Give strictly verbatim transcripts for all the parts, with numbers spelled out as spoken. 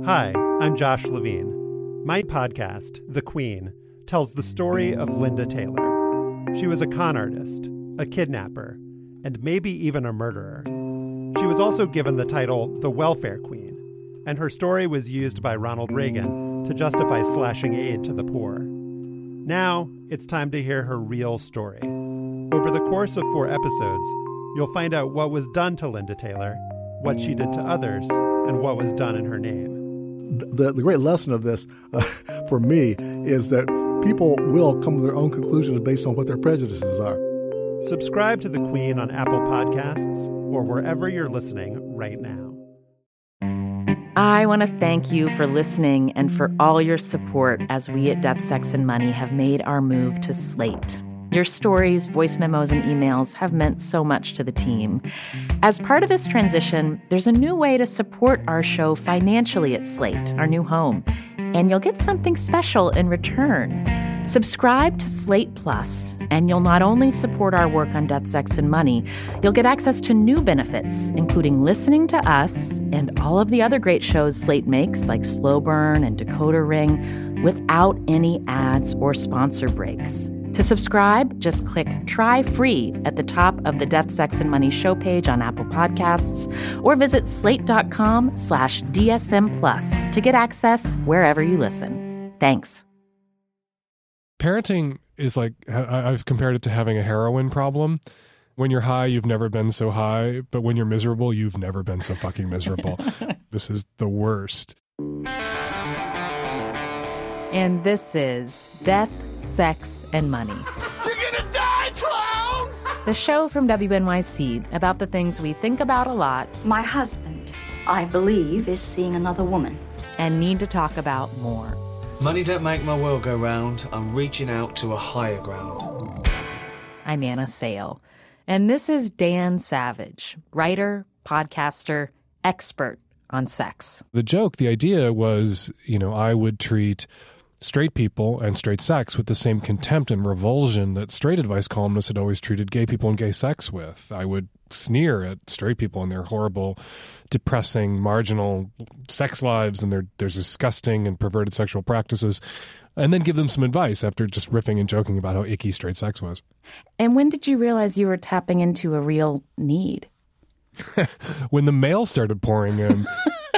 Hi, I'm Josh Levine. My podcast, The Queen, tells the story of Linda Taylor. She was a con artist, a kidnapper, and maybe even a murderer. She was also given the title the Welfare Queen, and her story was used by Ronald Reagan to justify slashing aid to the poor. Now, it's time to hear her real story. Over the course of four episodes, you'll find out what was done to Linda Taylor, what she did to others, and what was done in her name. The, the great lesson of this uh, for me is that people will come to their own conclusions based on what their prejudices are. Subscribe to The Queen on Apple Podcasts or wherever you're listening right now. I want to thank you for listening and for all your support as we at Death, Sex, and Money have made our move to Slate. Your stories, voice memos, and emails have meant so much to the team. As part of this transition, there's a new way to support our show financially at Slate, our new home, and you'll get something special in return. Subscribe to Slate Plus, and you'll not only support our work on Death, Sex, and Money, you'll get access to new benefits, including listening to us and all of the other great shows Slate makes, like Slow Burn and Decoder Ring, without any ads or sponsor breaks. To subscribe, just click Try Free at the top of the Death, Sex, and Money show page on Apple Podcasts, or visit slate.com slash DSM Plus to get access wherever you listen. Thanks. Parenting is like, I've compared it to having a heroin problem. When you're high, you've never been so high, but when you're miserable, you've never been so fucking miserable. This is the worst. And this is Death, Sex, and Money. You're gonna die, clown! The show from W N Y C about the things we think about a lot. My husband, I believe, is seeing another woman. And need to talk about more. Money don't make my world go round. I'm reaching out to a higher ground. I'm Anna Sale. And this is Dan Savage, writer, podcaster, expert on sex. The joke, the idea was, you know, I would treat straight people and straight sex with the same contempt and revulsion that straight advice columnists had always treated gay people and gay sex with. I would sneer at straight people and their horrible, depressing, marginal sex lives and their, their disgusting and perverted sexual practices, and then give them some advice after just riffing and joking about how icky straight sex was. And when did you realize you were tapping into a real need? When the mail started pouring in.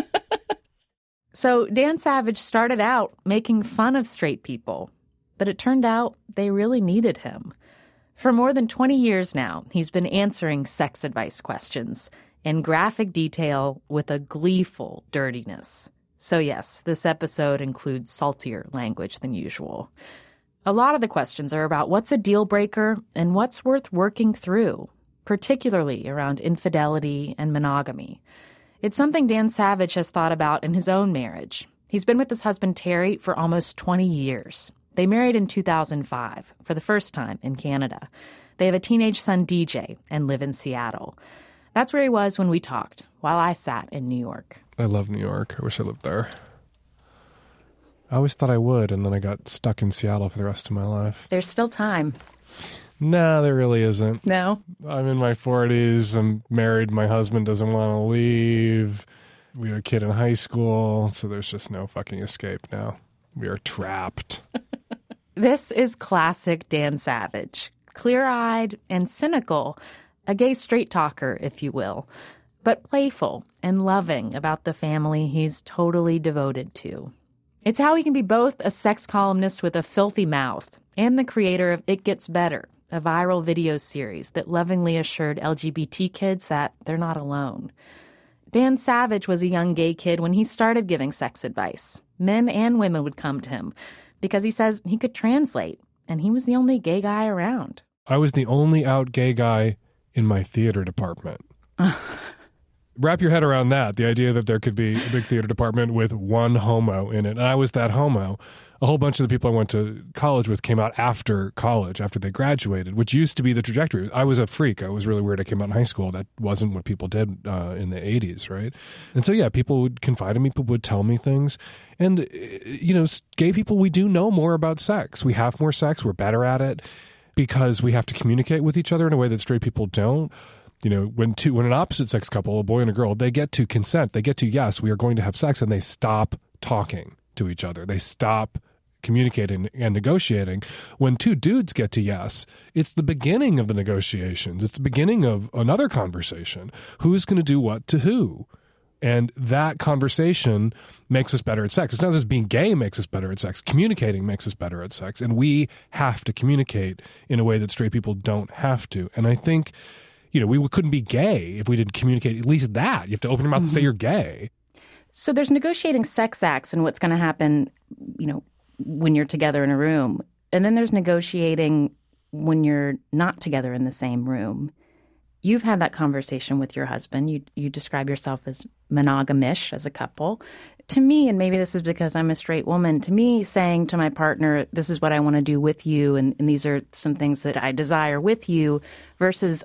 So Dan Savage started out making fun of straight people, but it turned out they really needed him. For more than twenty years now, he's been answering sex advice questions in graphic detail with a gleeful dirtiness. So yes, this episode includes saltier language than usual. A lot of the questions are about what's a deal breaker and what's worth working through, particularly around infidelity and monogamy. It's something Dan Savage has thought about in his own marriage. He's been with his husband, Terry, for almost twenty years. They married in two thousand five, for the first time in Canada. They have a teenage son, D J, and live in Seattle. That's where he was when we talked, while I sat in New York. I love New York. I wish I lived there. I always thought I would, and then I got stuck in Seattle for the rest of my life. There's still time. No, there really isn't. No? I'm in my forties. I'm married. My husband doesn't want to leave. We have a kid in high school, so there's just no fucking escape now. We are trapped. This is classic Dan Savage. Clear-eyed and cynical. A gay straight talker, if you will. But playful and loving about the family he's totally devoted to. It's how he can be both a sex columnist with a filthy mouth and the creator of It Gets Better, a viral video series that lovingly assured L G B T kids that they're not alone. Dan Savage was a young gay kid when he started giving sex advice. Men and women would come to him because he says he could translate, and he was the only gay guy around. I was the only out gay guy in my theater department. Wrap your head around that, the idea that there could be a big theater department with one homo in it. And I was that homo. A whole bunch of the people I went to college with came out after college, after they graduated, which used to be the trajectory. I was a freak. I was really weird. I came out in high school. That wasn't what people did uh, in the eighties, right? And so, yeah, people would confide in me. People would tell me things. And, you know, gay people, we do know more about sex. We have more sex. We're better at it because we have to communicate with each other in a way that straight people don't. You know, when two, when an opposite sex couple, a boy and a girl, they get to consent, they get to, yes, we are going to have sex, and they stop talking to each other. They stop communicating and negotiating. When two dudes get to yes, it's the beginning of the negotiations. It's the beginning of another conversation. Who's going to do what to who? And that conversation makes us better at sex. It's not just being gay makes us better at sex. Communicating makes us better at sex. And we have to communicate in a way that straight people don't have to. And I think, you know, we couldn't be gay if we didn't communicate at least that. You have to open your mouth mm-hmm. and say you're gay. So there's negotiating sex acts and what's going to happen, you know, when you're together in a room. And then there's negotiating when you're not together in the same room. You've had that conversation with your husband. You you describe yourself as monogamish as a couple. To me, and maybe this is because I'm a straight woman, to me saying to my partner, this is what I want to do with you, and, and these are some things that I desire with you, versus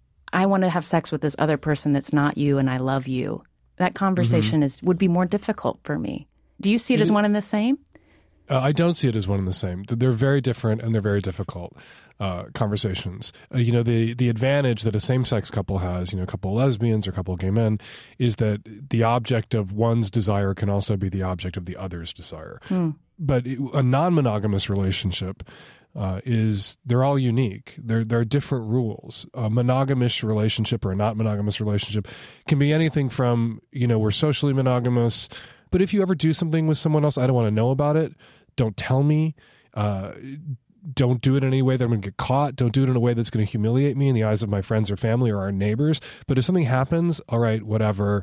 I want to have sex with this other person that's not you and I love you. That conversation mm-hmm. is would be more difficult for me. Do you see it, it as one and the same? Uh, I don't see it as one and the same. They're very different and they're very difficult uh, conversations. Uh, you know, the the advantage that a same-sex couple has, you know, a couple of lesbians or a couple of gay men, is that the object of one's desire can also be the object of the other's desire. Mm. But it, a non-monogamous relationship uh, is, they're all unique. There there are different rules. A monogamish relationship or a not monogamous relationship can be anything from, you know, we're socially monogamous, but if you ever do something with someone else, I don't want to know about it. Don't tell me. Uh, don't do it in any way that I'm going to get caught. Don't do it in a way that's going to humiliate me in the eyes of my friends or family or our neighbors. But if something happens, all right, whatever.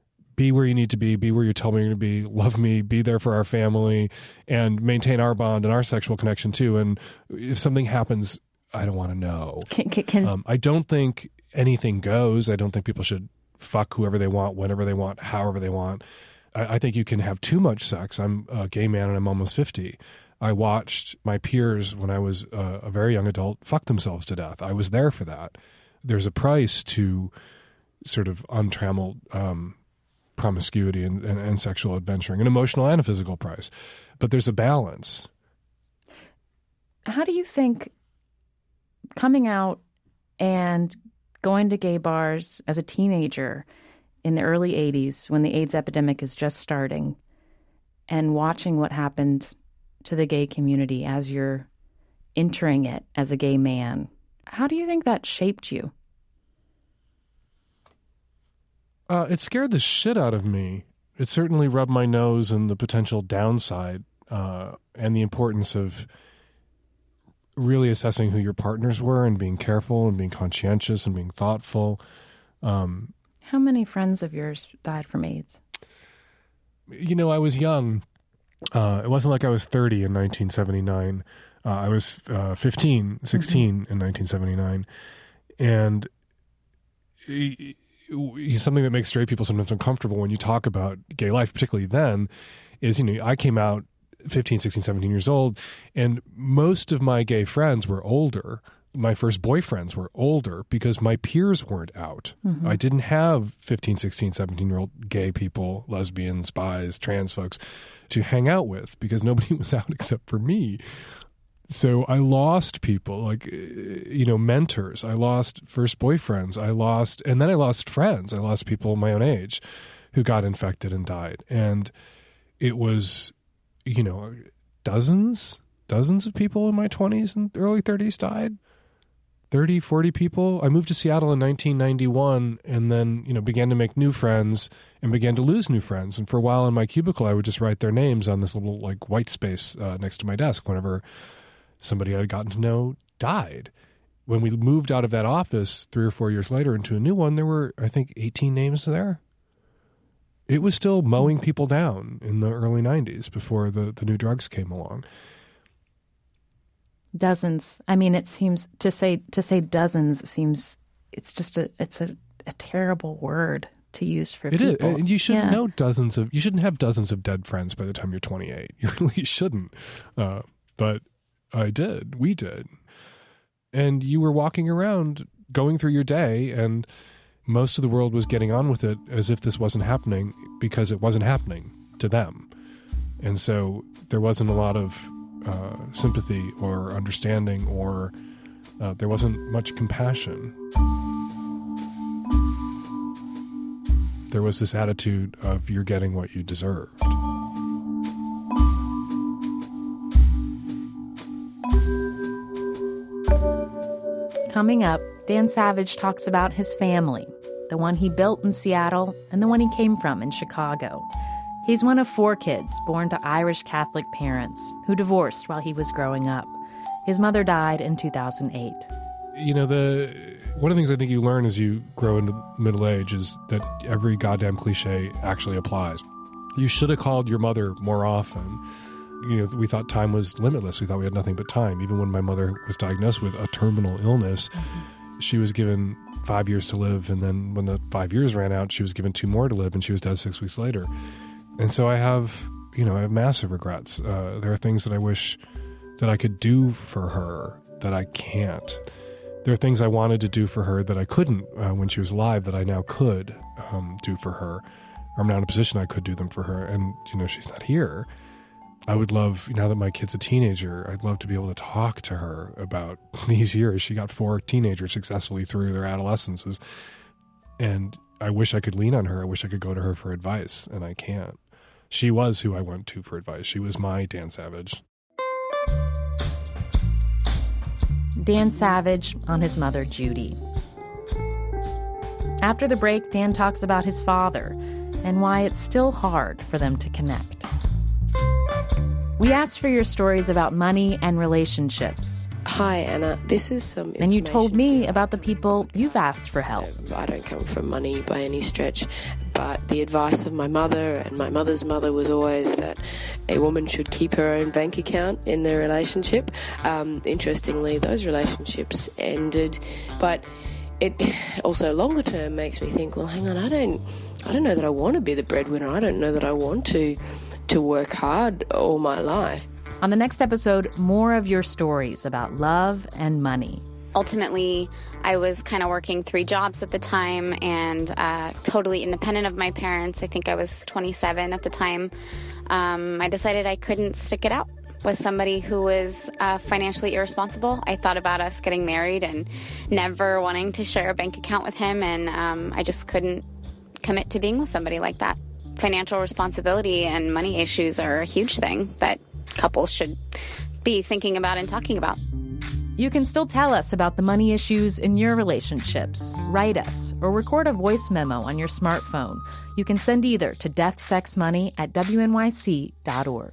Be where you need to be. Be where you tell me you're going to be. Love me. Be there for our family and maintain our bond and our sexual connection too. And if something happens, I don't want to know. Can, can, can... Um, I don't think anything goes. I don't think people should fuck whoever they want, whenever they want, however they want. I think you can have too much sex. I'm a gay man and I'm almost fifty. I watched my peers when I was a, a very young adult fuck themselves to death. I was there for that. There's a price to sort of untrammeled um, promiscuity and, and, and sexual adventuring, an emotional and a physical price. But there's a balance. How do you think coming out and going to gay bars as a teenager in the early eighties, when the AIDS epidemic is just starting, and watching what happened to the gay community as you're entering it as a gay man, how do you think that shaped you? Uh, it scared the shit out of me. It certainly rubbed my nose in the potential downside uh, and the importance of really assessing who your partners were and being careful and being conscientious and being thoughtful. Um, How many friends of yours died from AIDS? You know, I was young. Uh, it wasn't like I was thirty in nineteen seventy-nine. Uh, I was uh, fifteen, sixteen mm-hmm. in nineteen seventy-nine. And it, it, something that makes straight people sometimes uncomfortable when you talk about gay life, particularly then, is, you know, I came out fifteen, sixteen, seventeen years old, and most of my gay friends were older. My first boyfriends were older because my peers weren't out. Mm-hmm. I didn't have fifteen, sixteen, seventeen-year-old gay people, lesbians, bis, trans folks to hang out with because nobody was out except for me. So I lost people, like, you know, mentors. I lost first boyfriends. I lost, and then I lost friends. I lost people my own age who got infected and died. And it was, you know, dozens, dozens of people in my twenties and early thirties died. thirty, forty people. I moved to Seattle in nineteen ninety-one and then, you know, began to make new friends and began to lose new friends. And for a while in my cubicle, I would just write their names on this little, like, white space uh, next to my desk whenever somebody I had gotten to know died. When we moved out of that office three or four years later into a new one, there were, I think, eighteen names there. It was still mowing people down in the early nineties before the, the new drugs came along. Dozens. I mean, it seems to say to say dozens seems it's just a it's a, a terrible word to use for it people. Is. You shouldn't yeah. know dozens of. You shouldn't have dozens of dead friends by the time you're twenty-eight. You really shouldn't. Uh, but I did. We did. And you were walking around, going through your day, and most of the world was getting on with it as if this wasn't happening because it wasn't happening to them. And so there wasn't a lot of Uh, sympathy or understanding, or uh, there wasn't much compassion. there was this attitude of you're getting what you deserved. Coming up, Dan Savage talks about his family, the one he built in Seattle and the one he came from in Chicago. He's one of four kids born to Irish Catholic parents who divorced while he was growing up. His mother died in two thousand eight. You know, the one of the things I think you learn as you grow into middle age is that every goddamn cliche actually applies. You should have called your mother more often. You know, we thought time was limitless. We thought we had nothing but time. Even when my mother was diagnosed with a terminal illness, mm-hmm. she was given five years to live. And then when the five years ran out, she was given two more to live, and she was dead six weeks later. And so I have, you know, I have massive regrets. Uh, there are things that I wish that I could do for her that I can't. There are things I wanted to do for her that I couldn't uh, when she was alive that I now could um, do for her. I'm now in a position I could do them for her. And, you know, she's not here. I would love, now that my kid's a teenager, I'd love to be able to talk to her about these years. She got four teenagers successfully through their adolescences. And I wish I could lean on her. I wish I could go to her for advice, and I can't. She was who I went to for advice. She was my Dan Savage. Dan Savage on his mother, Judy. After the break, Dan talks about his father and why it's still hard for them to connect. We asked for your stories about money and relationships. Hi, Anna. This is some And you told me about the people you've asked for help. I don't come from money by any stretch, but the advice of my mother and my mother's mother was always that a woman should keep her own bank account in their relationship. Um, interestingly, those relationships ended, but it also longer term makes me think, well, hang on, I don't, I don't know that I want to be the breadwinner. I don't know that I want to to work hard all my life. On the next episode, more of your stories about love and money. Ultimately, I was kind of working three jobs at the time and uh, totally independent of my parents. I think I was twenty-seven at the time. Um, I decided I couldn't stick it out with somebody who was uh, financially irresponsible. I thought about us getting married and never wanting to share a bank account with him, and um, I just couldn't commit to being with somebody like that. Financial responsibility and money issues are a huge thing that couples should be thinking about and talking about. You can still tell us about the money issues in your relationships. Write us or record a voice memo on your smartphone. You can send either to deathsexmoney at W N Y C dot org.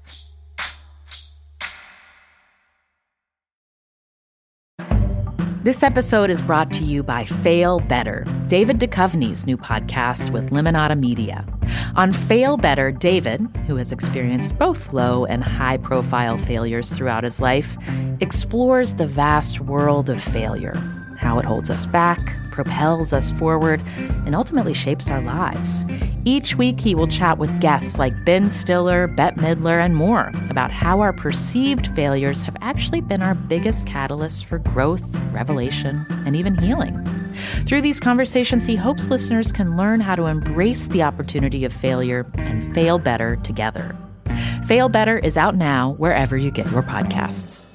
This episode is brought to you by Fail Better, David Duchovny's new podcast with Limonada Media. On Fail Better, David, who has experienced both low and high-profile failures throughout his life, explores the vast world of failure, how it holds us back, propels us forward, and ultimately shapes our lives. Each week, he will chat with guests like Ben Stiller, Bette Midler, and more about how our perceived failures have actually been our biggest catalysts for growth, revelation, and even healing. Through these conversations, he hopes listeners can learn how to embrace the opportunity of failure and fail better together. Fail Better is out now wherever you get your podcasts.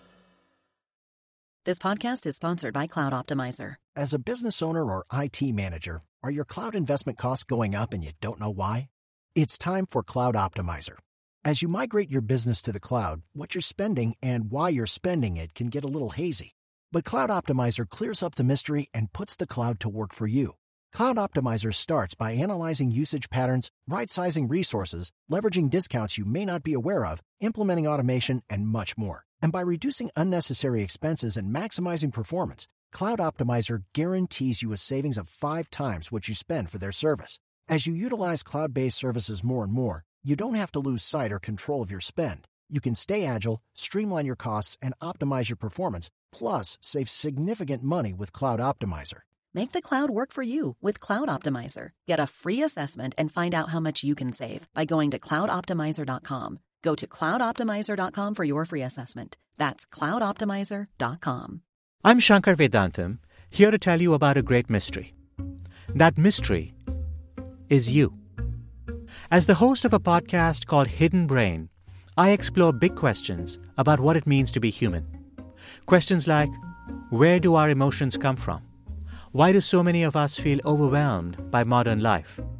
This podcast is sponsored by Cloud Optimizer. As a business owner or I T manager, are your cloud investment costs going up and you don't know why? It's time for Cloud Optimizer. As you migrate your business to the cloud, what you're spending and why you're spending it can get a little hazy. But Cloud Optimizer clears up the mystery and puts the cloud to work for you. Cloud Optimizer starts by analyzing usage patterns, right-sizing resources, leveraging discounts you may not be aware of, implementing automation, and much more. And by reducing unnecessary expenses and maximizing performance, Cloud Optimizer guarantees you a savings of five times what you spend for their service. As you utilize cloud-based services more and more, you don't have to lose sight or control of your spend. You can stay agile, streamline your costs, and optimize your performance, plus save significant money with Cloud Optimizer. Make the cloud work for you with Cloud Optimizer. Get a free assessment and find out how much you can save by going to cloud optimizer dot com. Go to cloud optimizer dot com for your free assessment. That's cloud optimizer dot com. I'm Shankar Vedantam, here to tell you about a great mystery. That mystery is you. As the host of a podcast called Hidden Brain, I explore big questions about what it means to be human. Questions like, where do our emotions come from? Why do so many of us feel overwhelmed by modern life?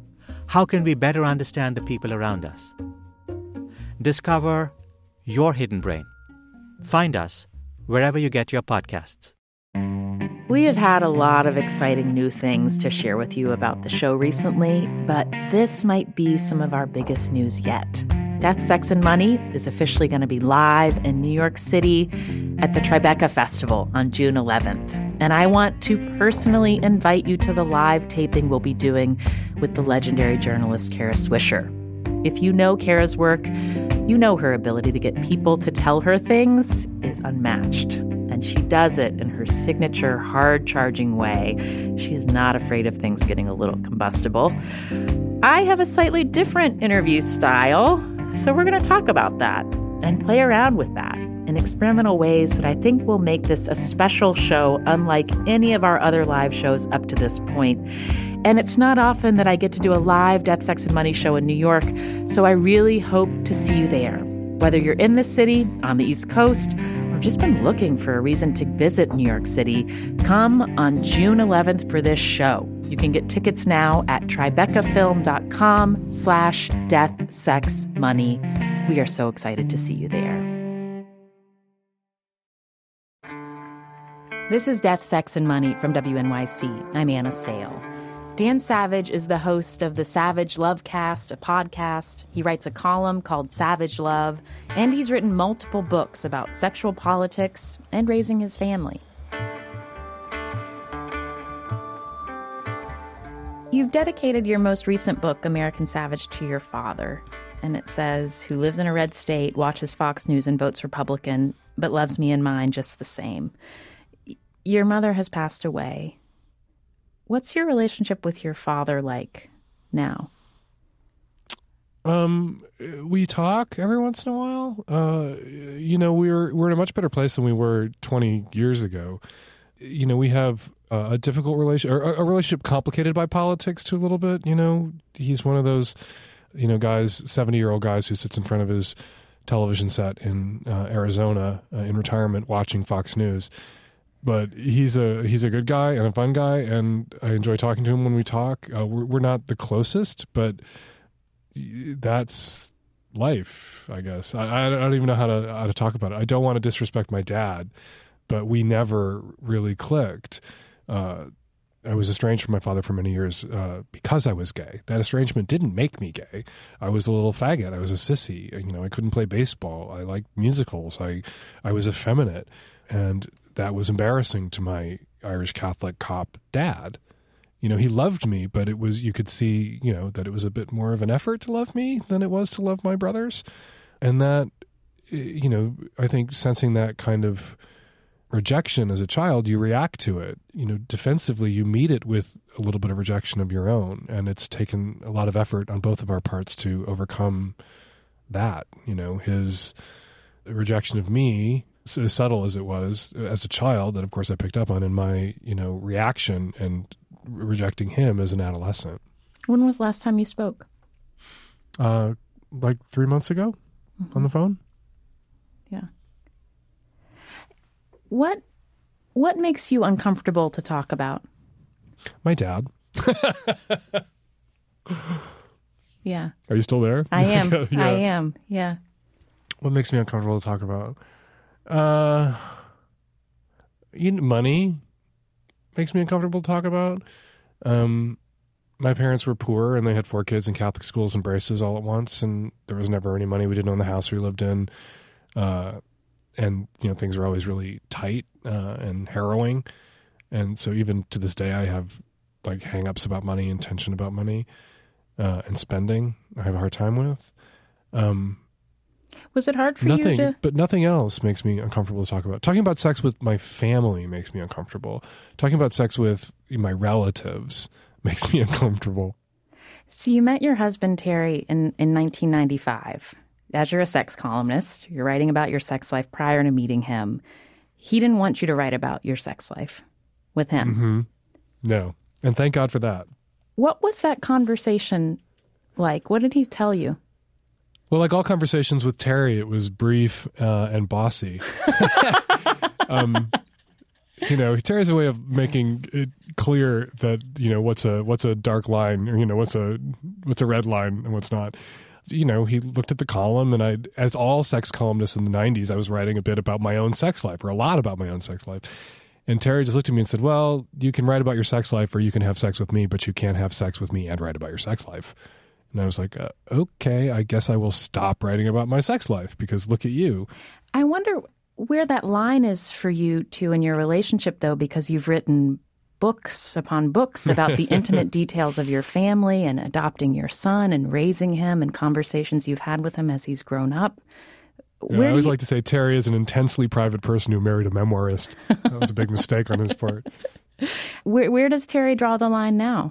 how can we better understand the people around us? Discover your hidden brain. Find us wherever you get your podcasts. We have had a lot of exciting new things to share with you about the show recently, but this might be some of our biggest news yet. Death, Sex, and Money is officially going to be live in New York City at the Tribeca Festival on June eleventh. And I want to personally invite you to the live taping we'll be doing with the legendary journalist Kara Swisher. If you know Kara's work, you know her ability to get people to tell her things is unmatched. And she does it in her signature hard-charging way. She's not afraid of things getting a little combustible. I have a slightly different interview style, so we're going to talk about that and play around with that in experimental ways that I think will make this a special show unlike any of our other live shows up to this point. And it's not often that I get to do a live Death, Sex, and Money show in New York, so I really hope to see you there. Whether you're in the city, on the East Coast, or just been looking for a reason to visit New York City, come on June eleventh for this show. You can get tickets now at tribecafilm.com slash death, sex, money. We are so excited to see you there. This is Death, Sex, and Money from W N Y C. I'm Anna Sale. Dan Savage is the host of the Savage Lovecast, a podcast. He writes a column called Savage Love, and he's written multiple books about sexual politics and raising his family. You've dedicated your most recent book, American Savage, to your father. And it says, who lives in a red state, watches Fox News and votes Republican, but loves me and mine just the same. Your mother has passed away. What's your relationship with your father like now? Um, we talk every once in a while. Uh, you know, we're we're in a much better place than we were twenty years ago. You know, we have uh, a difficult relation, or a relationship complicated by politics too a little bit. You know, he's one of those, you know, guys, seventy-year-old guys who sits in front of his television set in uh, Arizona uh, in retirement watching Fox News. But he's a he's a good guy and a fun guy, and I enjoy talking to him when we talk. Uh, we're, we're not the closest, but that's life, I guess. I, I don't even know how to how to talk about it. I don't want to disrespect my dad, but we never really clicked. Uh, I was estranged from my father for many years uh, because I was gay. That estrangement didn't make me gay. I was a little faggot. I was a sissy. You know, I couldn't play baseball. I liked musicals. I I was effeminate, and that was embarrassing to my Irish Catholic cop dad. You know, he loved me, but it was, you could see, you know, that it was a bit more of an effort to love me than it was to love my brothers. And that, you know, I think sensing that kind of rejection as a child, you react to it. You know, defensively, you meet it with a little bit of rejection of your own. And it's taken a lot of effort on both of our parts to overcome that. You know, his rejection of me, as subtle as it was as a child, that of course I picked up on, in my, you know, reaction and rejecting him as an adolescent. When was the last time you spoke? Uh, like three months ago mm-hmm. on the phone. Yeah. What, what makes you uncomfortable to talk about? My dad. Yeah. Are you still there? I am. Yeah. I am. Yeah. What makes me uncomfortable to talk about? Uh, you know, money makes me uncomfortable to talk about. Um, my parents were poor, and they had four kids in Catholic schools and braces all at once, and there was never any money. We didn't own the house we lived in, uh, and you know, things were always really tight uh, and harrowing. And so, even to this day, I have like hang-ups about money and tension about money uh, and spending. I have a hard time with. Um, Was it hard for nothing, you to... But nothing else makes me uncomfortable to talk about. Talking about sex with my family makes me uncomfortable. Talking about sex with my relatives makes me uncomfortable. So you met your husband, Terry, in, in nineteen ninety-five. As you're a sex columnist, you're writing about your sex life prior to meeting him. He didn't want you to write about your sex life with him. Mm-hmm. No. And thank God for that. What was that conversation like? What did he tell you? Well, like all conversations with Terry, it was brief uh, and bossy. um, You know, Terry's a way of making it clear that, you know, what's a what's a dark line, or, you know, what's a what's a red line and what's not. You know, he looked at the column, and I, as all sex columnists in the nineties, I was writing a bit about my own sex life, or a lot about my own sex life. And Terry just looked at me and said, well, you can write about your sex life, or you can have sex with me, but you can't have sex with me and write about your sex life. And I was like, uh, okay, I guess I will stop writing about my sex life, because look at you. I wonder where that line is for you two in your relationship, though, because you've written books upon books about the intimate details of your family and adopting your son and raising him and conversations you've had with him as he's grown up. Yeah, I always you... like to say Terry is an intensely private person who married a memoirist. That was a big mistake on his part. Where, where does Terry draw the line now?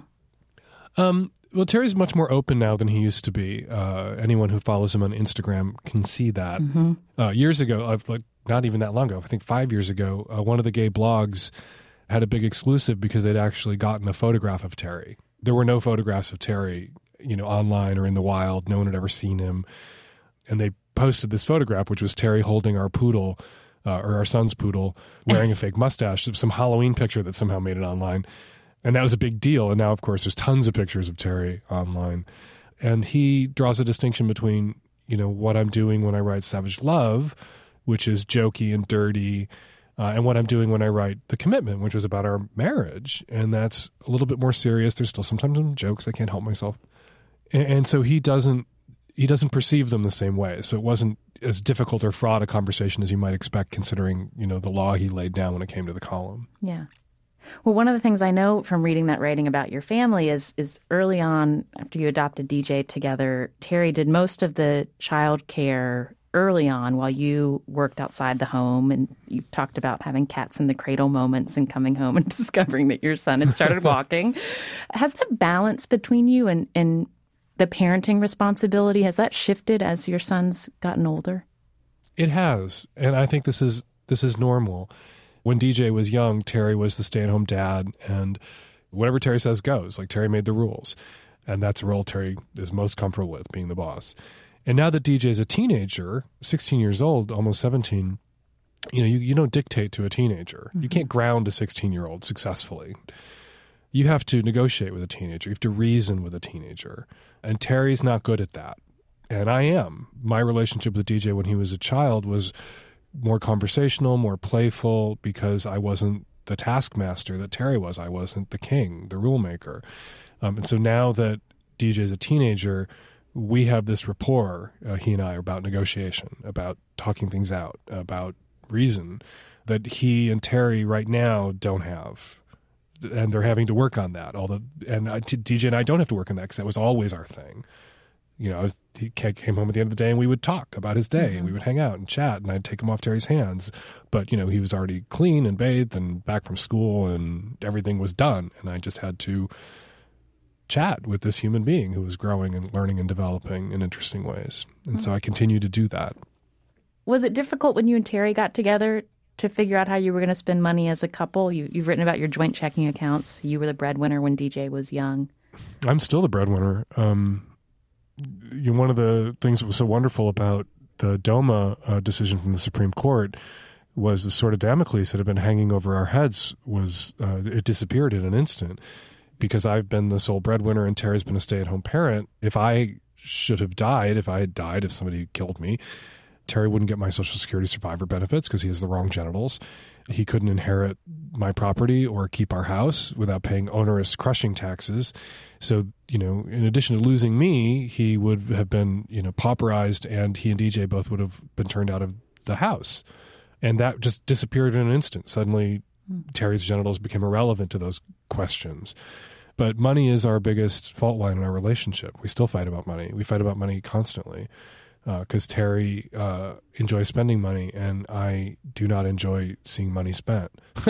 Um, well, Terry's much more open now than he used to be. Uh, anyone who follows him on Instagram can see that. Mm-hmm. Uh, years ago, uh, like not even that long ago, I think five years ago, uh, one of the gay blogs had a big exclusive because they'd actually gotten a photograph of Terry. There were no photographs of Terry, you know, online or in the wild. No one had ever seen him. And they posted this photograph, which was Terry holding our poodle, uh, or our son's poodle, wearing a fake mustache. Some Halloween picture that somehow made it online. And that was a big deal. And now, of course, there's tons of pictures of Terry online. And he draws a distinction between, you know, what I'm doing when I write Savage Love, which is jokey and dirty, Uh, and what I'm doing when I write The Commitment, which was about our marriage. And that's a little bit more serious. There's still sometimes some jokes. I can't help myself. And, and so he doesn't he doesn't perceive them the same way. So it wasn't as difficult or fraught a conversation as you might expect, considering, you know, the law he laid down when it came to the column. Yeah. Well, one of the things I know from reading that writing about your family is is early on, after you adopted D J together, Terry did most of the child care early on while you worked outside the home, and you've talked about having cats in the cradle moments and coming home and discovering that your son had started walking. Has that balance between you and, and the parenting responsibility, has that shifted as your son's gotten older? It has. And I think this is this is normal. When D J was young, Terry was the stay-at-home dad, and whatever Terry says goes. Like, Terry made the rules. And that's a role Terry is most comfortable with, being the boss. And now that D J is a teenager, sixteen years old, almost seventeen, you know, you, you don't dictate to a teenager. Mm-hmm. You can't ground a sixteen-year-old successfully. You have to negotiate with a teenager. You have to reason with a teenager. And Terry's not good at that. And I am. My relationship with D J when he was a child was more conversational, more playful, because I wasn't the taskmaster that Terry was. I wasn't the king, the rule maker. Um, and so now that D J is a teenager, we have this rapport, uh, he and I, about negotiation, about talking things out, about reason, that he and Terry right now don't have. And they're having to work on that. All the, and I, D J and I don't have to work on that, because that was always our thing. You know, I was, he came home at the end of the day and we would talk about his day, mm-hmm. and we would hang out and chat, and I'd take him off Terry's hands. But, you know, he was already clean and bathed and back from school, and everything was done. And I just had to chat with this human being who was growing and learning and developing in interesting ways. And mm-hmm. so I continue to do that. Was it difficult when you and Terry got together to figure out how you were going to spend money as a couple? You, you've written about your joint checking accounts. You were the breadwinner when D J was young. I'm still the breadwinner. Um, you know, one of the things that was so wonderful about the DOMA uh, decision from the Supreme Court was the sword of Damocles that had been hanging over our heads was uh, it disappeared in an instant. Because I've been the sole breadwinner and Terry's been a stay-at-home parent. If I should have died, if I had died, if somebody killed me, Terry wouldn't get my Social Security survivor benefits because he has the wrong genitals. He couldn't inherit my property or keep our house without paying onerous crushing taxes. So, you know, in addition to losing me, he would have been, you know, pauperized, and he and D J both would have been turned out of the house. And that just disappeared in an instant. Suddenly, Terry's genitals became irrelevant to those questions. But money is our biggest fault line in our relationship. We still fight about money. We fight about money constantly because uh, Terry uh, enjoys spending money, and I do not enjoy seeing money spent.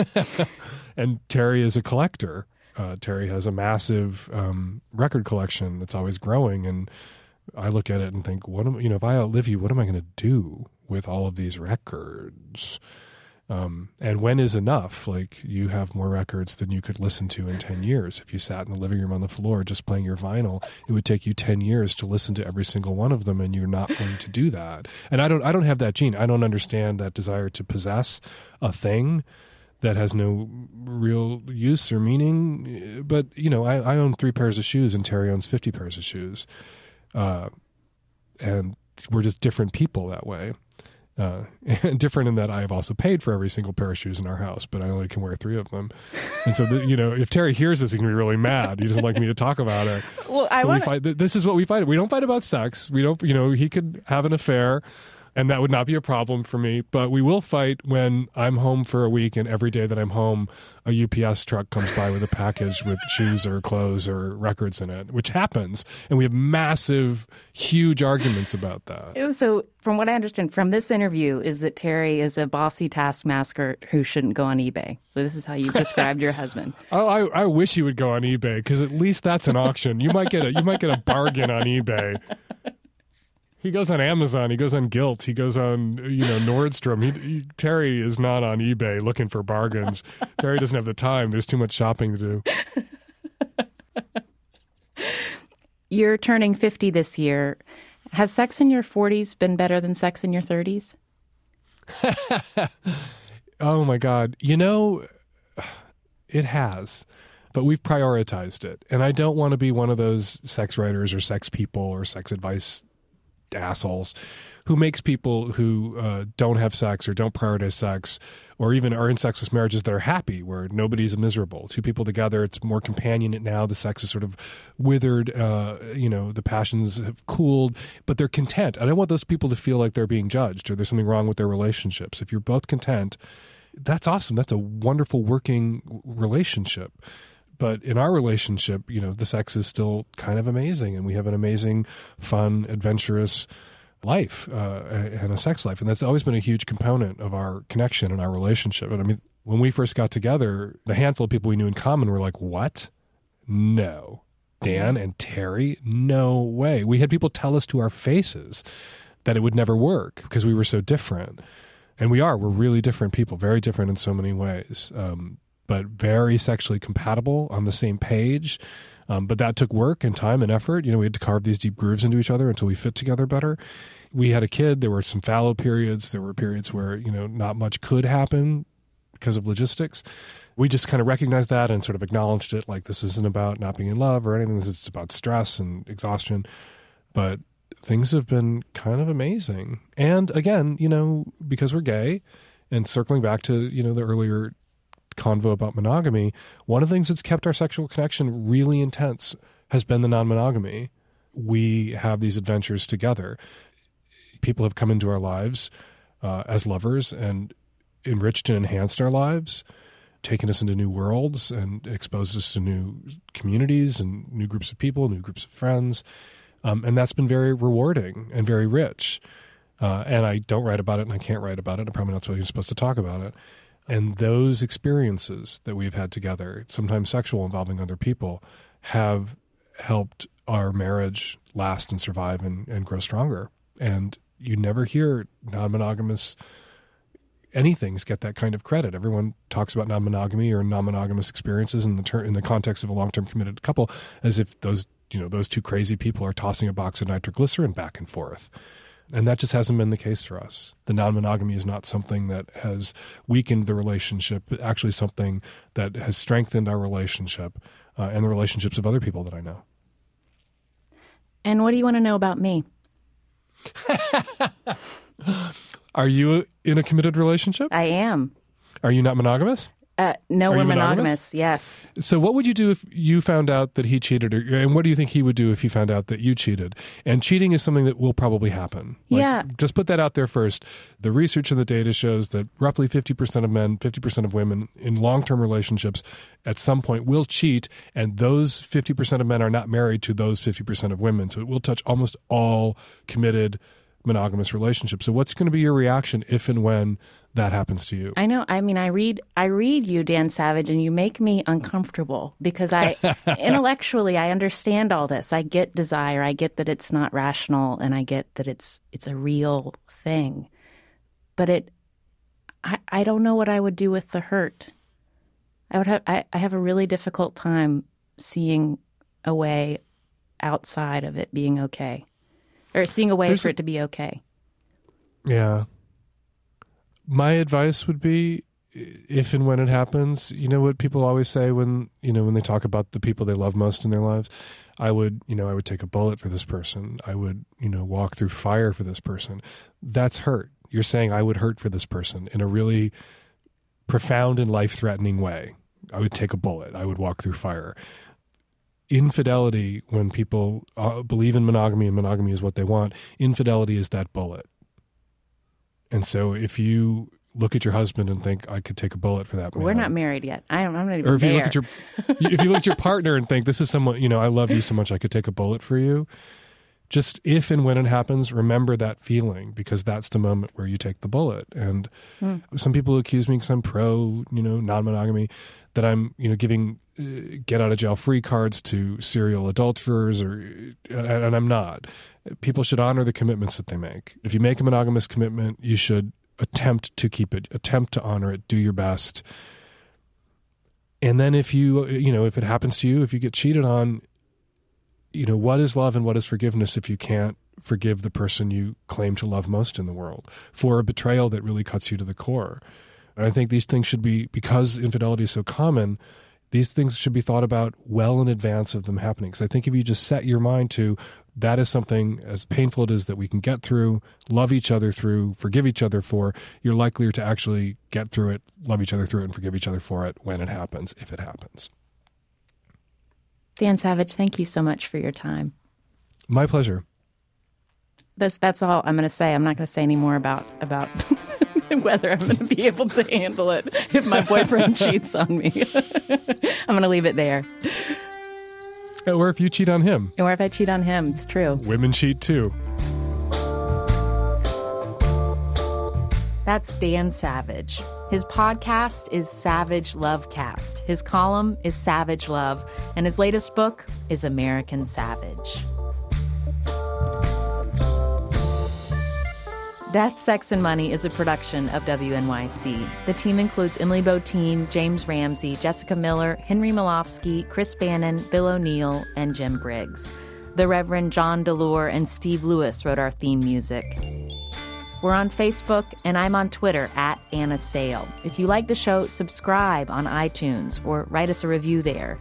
And Terry is a collector. Uh, Terry has a massive um, record collection that's always growing, and I look at it and think, what am, you know, if I outlive you, what am I going to do with all of these records? Um, and when is enough? Like, you have more records than you could listen to in ten years. If you sat in the living room on the floor just playing your vinyl, it would take you ten years to listen to every single one of them, and you're not going to do that. And I don't I don't have that gene. I don't understand that desire to possess a thing that has no real use or meaning. But, you know, I, I own three pairs of shoes and Terry owns fifty pairs of shoes. Uh, and we're just different people that way. Uh, and different in that I have also paid for every single pair of shoes in our house, but I only can wear three of them. And so, the, you know, if Terry hears this, he can be really mad. He doesn't like me to talk about it. Well, I want This is what we fight. We don't fight about sex. We don't, you know, he could have an affair and that would not be a problem for me. But we will fight when I'm home for a week and every day that I'm home, a U P S truck comes by with a package with shoes or clothes or records in it, which happens. And we have massive, huge arguments about that. So from what I understand from this interview is that Terry is a bossy taskmaster who shouldn't go on eBay. So this is how you described your husband. Oh, I, I wish he would go on eBay because at least that's an auction. You might get a, you might get a bargain on eBay. He goes on Amazon. He goes on Gilt. He goes on, you know, Nordstrom. He, he, Terry is not on eBay looking for bargains. Terry doesn't have the time. There's too much shopping to do. You're turning fifty this year. Has sex in your forties been better than sex in your thirties? Oh, my God. You know, it has. But we've prioritized it. And I don't want to be one of those sex writers or sex people or sex advice assholes who makes people who uh, don't have sex or don't prioritize sex or even are in sexless marriages that are happy where nobody's miserable. Two people together, it's more companionate now. The sex is sort of withered. Uh, you know, the passions have cooled, but they're content. I don't want those people to feel like they're being judged or there's something wrong with their relationships. If you're both content, that's awesome. That's a wonderful working relationship. But in our relationship, you know, the sex is still kind of amazing, and we have an amazing, fun, adventurous life uh, and a sex life. And that's always been a huge component of our connection and our relationship. And I mean, when we first got together, the handful of people we knew in common were like, what? No. Dan and Terry? No way. We had people tell us to our faces that it would never work because we were so different. And we are. We're really different people, very different in so many ways. Um but very sexually compatible, on the same page. Um, but that took work and time and effort. You know, we had to carve these deep grooves into each other until we fit together better. We had a kid. There were some fallow periods. There were periods where, you know, not much could happen because of logistics. We just kind of recognized that and sort of acknowledged it, like this isn't about not being in love or anything. This is about stress and exhaustion. But things have been kind of amazing. And again, you know, because we're gay, and circling back to, you know, the earlier convo about monogamy, one of the things that's kept our sexual connection really intense has been the non-monogamy. We have these adventures together. People have come into our lives uh, as lovers and enriched and enhanced our lives, taken us into new worlds and exposed us to new communities and new groups of people, new groups of friends. Um, and that's been very rewarding and very rich. Uh, and I don't write about it and I can't write about it. I'm probably not supposed to talk about it. And those experiences that we've had together, sometimes sexual involving other people, have helped our marriage last and survive and, and grow stronger. And you never hear non-monogamous anythings get that kind of credit. Everyone talks about non-monogamy or non-monogamous experiences in the ter- in the context of a long-term committed couple as if those, you know, those two crazy people are tossing a box of nitroglycerin back and forth. And that just hasn't been the case for us. The non-monogamy is not something that has weakened the relationship, but actually something that has strengthened our relationship uh, and the relationships of other people that I know. And what do you want to know about me? Are you in a committed relationship? I am. Are you not monogamous? Uh, no, Are we're you monogamous? monogamous. Yes. So what would you do if you found out that he cheated? Or, and what do you think he would do if he found out that you cheated? And cheating is something that will probably happen. Like, yeah. Just put that out there first. The research and the data shows that roughly fifty percent of men, fifty percent of women in long-term relationships at some point will cheat. And those fifty percent of men are not married to those fifty percent of women. So it will touch almost all committed monogamous relationships. So what's going to be your reaction if and when that happens to you? I know. I mean, I read I read you, Dan Savage, and you make me uncomfortable because I intellectually I understand all this. I get desire. I get that it's not rational, and I get that it's it's a real thing. But it, I, I don't know what I would do with the hurt. I would have I, I have a really difficult time seeing a way outside of it being okay. Or seeing a way There's for a, it to be okay. Yeah. My advice would be if and when it happens, you know what people always say when, you know, when they talk about the people they love most in their lives, I would, you know, I would take a bullet for this person. I would, you know, walk through fire for this person. That's hurt. You're saying I would hurt for this person in a really profound and life-threatening way. I would take a bullet. I would walk through fire. Infidelity, when people uh, believe in monogamy and monogamy is what they want, infidelity is that bullet. And so if you look at your husband and think, I could take a bullet for that man. We're not married yet. I don't, I'm not even Or if there. you look at your, if you look at your partner and think, this is someone, you know, I love you so much I could take a bullet for you. Just if and when it happens, remember that feeling, because that's the moment where you take the bullet. And hmm. some people accuse me because I'm pro, you know, non-monogamy, that I'm, you know, giving uh, get out of jail free cards to serial adulterers, or and, and I'm not. People should honor the commitments that they make. If you make a monogamous commitment, you should attempt to keep it, attempt to honor it, do your best. And then if you, you know, if it happens to you, if you get cheated on, you know, what is love and what is forgiveness if you can't forgive the person you claim to love most in the world for a betrayal that really cuts you to the core? And I think these things should be, because infidelity is so common, these things should be thought about well in advance of them happening. Because I think if you just set your mind to, that is something, as painful it is, that we can get through, love each other through, forgive each other for, you're likelier to actually get through it, love each other through it, and forgive each other for it when it happens, if it happens. Dan Savage, thank you so much for your time. My pleasure. That's that's all I'm going to say. I'm not going to say any more about about whether I'm going to be able to handle it if my boyfriend cheats on me. I'm going to leave it there. Or if you cheat on him. Or if I cheat on him, it's true. Women cheat too. That's Dan Savage. His podcast is Savage Lovecast. His column is Savage Love. And his latest book is American Savage. Death, Sex, and Money is a production of W N Y C. The team includes Emily Botein, James Ramsey, Jessica Miller, Henry Malofsky, Chris Bannon, Bill O'Neill, and Jim Briggs. The Reverend John Delore and Steve Lewis wrote our theme music. We're on Facebook, and I'm on Twitter, at Anna Sale. If you like the show, subscribe on iTunes or write us a review there.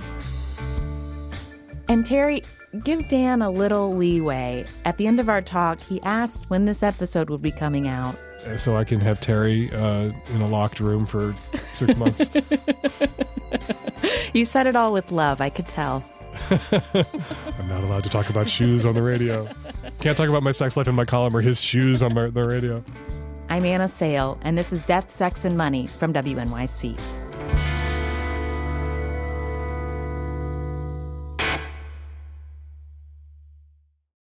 And Terry, give Dan a little leeway. At the end of our talk, he asked when this episode would be coming out. So I can have Terry uh, in a locked room for six months. You said it all with love, I could tell. I'm not allowed to talk about shoes on the radio. Can't talk about my sex life in my column or his shoes on my, the radio. I'm Anna Sale, and this is Death, Sex, and Money from W N Y C.